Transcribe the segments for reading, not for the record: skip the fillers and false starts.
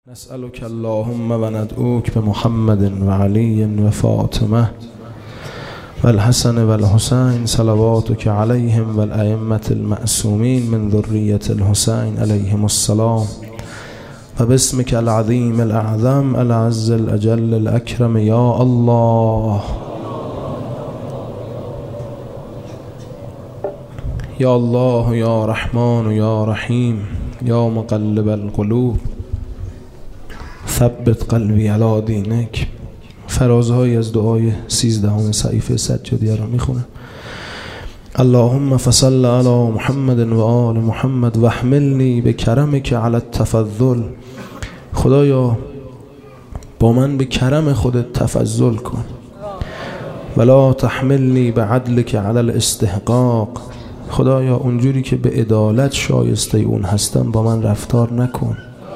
نسألك اللهم وندعوك بمحمد وعلي وفاطمة والحسن والحسين صلواتك عليهم والأئمة المعصومين من ذرية الحسين عليهم السلام وباسمك العظيم الأعظم العز الأجل الأكرم يا الله يا الله يا رحمن يا رحيم يا مقلب القلوب ثبت قلبی علی دینک. فرازهایی از دعای 13 صحیفه سجادیه را میخونم. اللهم فصل علی محمد و آل محمد و احملنی بکرمک علی التفضل. خدایا با من به کرم خودت تفضل کن. ولا تحملنی بعدلک علی الاستحقاق. خدایا اونجوری که به عدالت شایسته اون هستم با من رفتار نکن.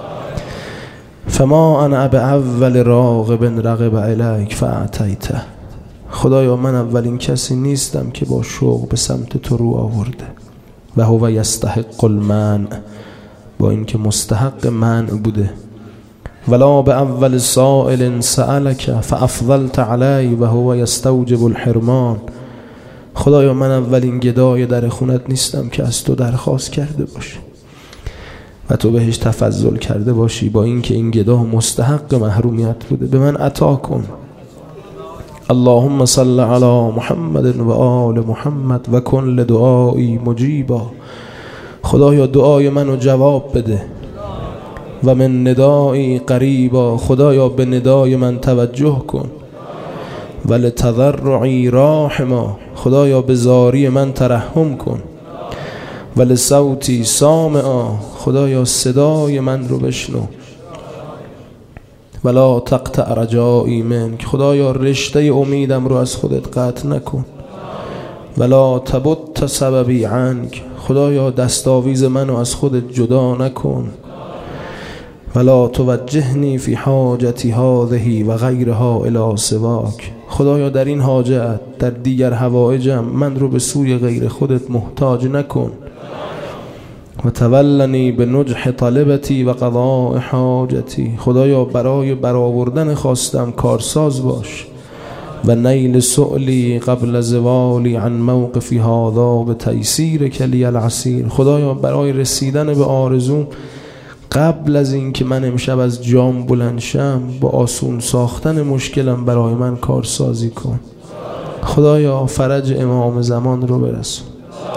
فما انا باول راغب رغب الیک فاعطیته. خدایا من اولین کسی نیستم که با شوق به سمت تو رو آورده. و هو یستحق المنع، با اینکه مستحق منع بوده. ولا باول سائل سألک فافضلت علی و هو یستوجب الحرمان. خدایا من اولین گدای در خونت نیستم که از تو درخواست کرده باشه و تو بهش تفضل کرده باشی، با اینکه این گدا مستحق محرومیت بوده. به من عطا کن. اللهم صل علی محمد و آل محمد و کن لدعایی مجیبا. خدایا دعای منو جواب بده. و من ندایی قریبا. خدایا به ندای من توجه کن. و لتضرعی راحما. خدایا به زاری من ترحم کن. ولی صوتی سامعا. خدایا صدای من رو بشنو. ولا تقطع رجایی منک. خدایا رشته امیدم رو از خودت قطع نکن. ولا تبت سببی عنک. خدایا دستاویز منو از خودت جدا نکن. ولا توجهنی فی حاجتی هذه و غیرها الی سواک. خدایا در این حاجت، در دیگر حوائجم من رو به سوی غیر خودت محتاج نکن. و تولنی به نجح طلبتی و قضاء حاجتی. خدایا برای برآوردن خواستم کارساز باش. و نیل سؤلی قبل زوالی عن موقفی هذا به تیسیر کلی العسیر. خدایا برای رسیدن به آرزوم قبل از این که من امشب از جام بلند شم، با آسون ساختن مشکلم برای من کارسازی کن. خدایا فرج امام زمان رو برسون.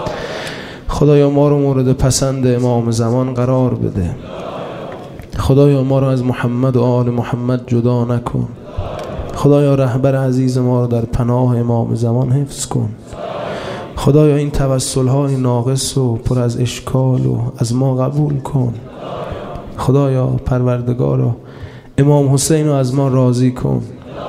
خدایا ما رو مورد پسند امام زمان قرار بده. خدایا ما رو از محمد و آل محمد جدا نکن. خدایا رهبر عزیز ما رو در پناه امام زمان حفظ کن. خدایا این توسل‌های ناقص و پر از اشکال و از ما قبول کن. خدایا پروردگارا امام حسین رو از ما راضی کن.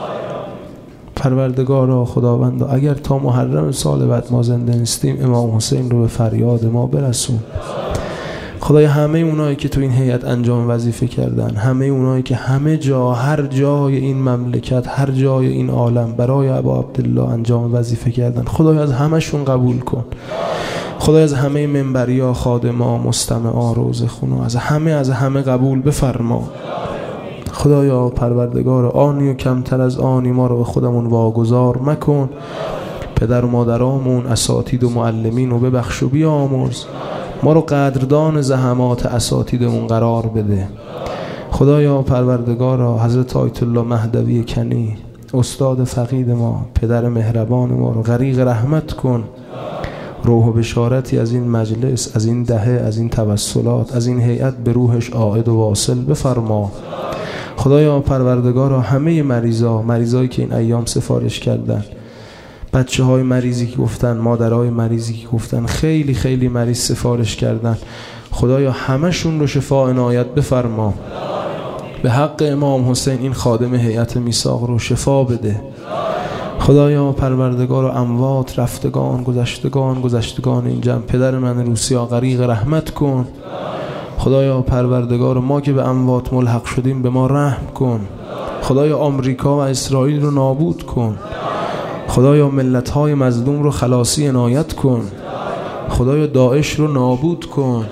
پروردگارا خداوندا اگر تا محرم سال بعد ما زنده نیستیم، امام حسین رو به فریاد ما برسون. خدایا همه اونایی که تو این هیئت انجام وظیفه کردن، همه اونایی که همه جا، هر جای این مملکت، هر جای این عالم برای ابا عبدالله انجام وظیفه کردن، خدایا از همشون قبول کن. خدایا از همه منبریا، خادما، مستمعا، روزخونا، از همه قبول بفرما. خدایا پروردگار آنی و کمتر از آنی ما رو به خودمون واگذار مکن. پدر و مادرامون، اساتید و معلمین رو ببخش و بیامرز. ما رو قدردان زحمات اساتیدمون قرار بده. خدایا پروردگار حضرت آیت الله مهدوی کنی، استاد فقید ما، پدر مهربان ما رو غریق رحمت کن. روح و بشارتی از این مجلس، از این دهه، از این توسلات، از این هیئت به روحش عائد و واصل بفرما. خدایا پروردگارا همه مریضایی که این ایام سفارش کردن، بچه های مریضی که گفتن، مادرای مریضی که گفتن، خیلی خیلی مریض سفارش کردن، خدایا همشون رو شفا عنایت بفرما. به حق امام حسین این خادم هیئت میثاق رو شفا بده. خدایا پروردگار اموات، رفتگان، گذشتگان این جمع، پدر من روسیا غریق رحمت کن. خدایا پروردگار ما که به اموات ملحق شدیم به ما رحم کن. خدایا آمریکا و اسرائیل رو نابود کن. خدایا ملت‌های مظلوم رو خلاصی عنایت کن. خدایا داعش رو نابود کن.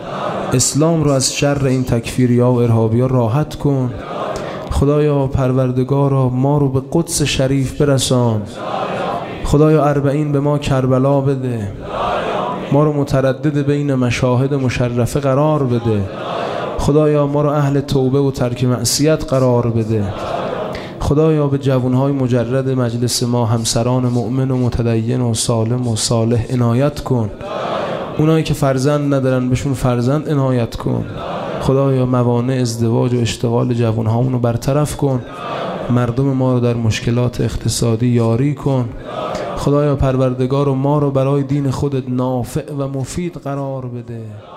اسلام رو از شر این تکفیریا و ارهابیا راحت کن. خدایا پروردگارا ما رو به قدس شریف برسان. خدایا 40 به ما کربلا بده. ما رو متردد بین مشاهد مشرفه قرار بده. خدایا ما رو اهل توبه و ترک معصیت قرار بده. خدایا به جوانهای مجرد مجلس ما، همسران مؤمن و متدین و سالم و صالح عنایت کن. اونایی که فرزند ندارن بهشون فرزند عنایت کن. خدایا موانع ازدواج و اشتغال جوانهامون رو برطرف کن. مردم ما رو در مشکلات اقتصادی یاری کن. خدایا پروردگار ما رو برای دین خودت نافع و مفید قرار بده.